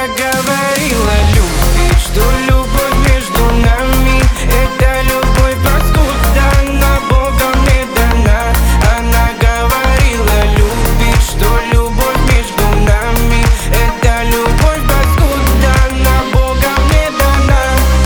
Она говорила, любит, что любовь между нами — это любовь паскудна, Богом не дана. Она говорила, любит, что любовь между нами — это любовь паскудна, Богом не дана.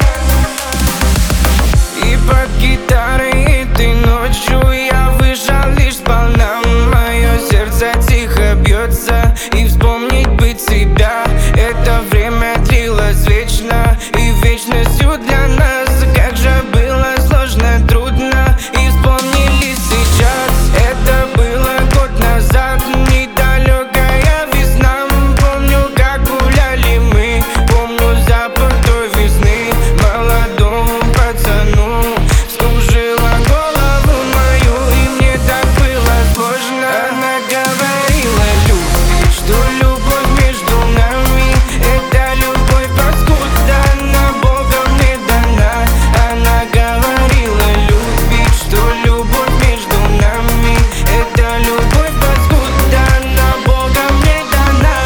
И под гитарой этой ночью я выжал лишь сполна. Мое сердце тихо бьется, и вспомнить бы тебя — это время длилось вечно, и вечностью для нас. Как же было сложно, трудно, и вспомнили сейчас. Это было год назад, недалекая весна. Помню, как гуляли мы, помню запах той весны. Молодому пацану вскружила голову мою, и мне так было сложно. Она говорила, любит, что любовь между нами — это любовь паскудна, Богом не дана. Она говорила, любит, что любовь между нами — это любовь паскудна, Богом не дана.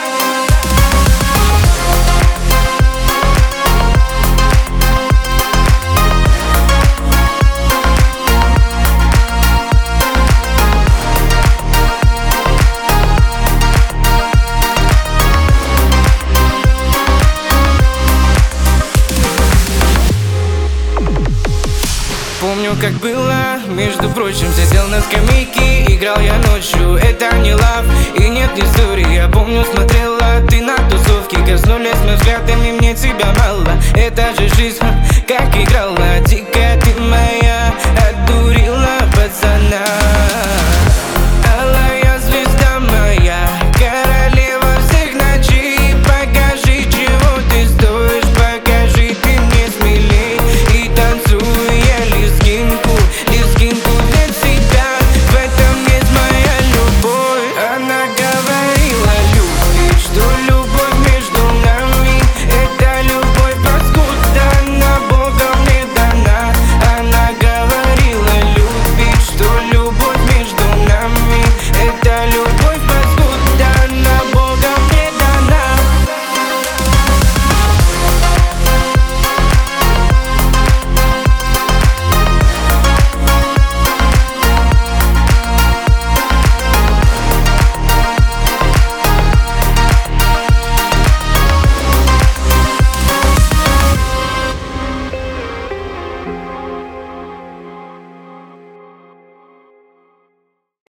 Помню, как было, между прочим, сидел на скамейке, играл я ночью. Это не лав и нет истории. Я помню, смотрела ты на тусовке, коснулись мы взглядами, мне тебя мало. Это же жизнь, как играла, дикая ты моя.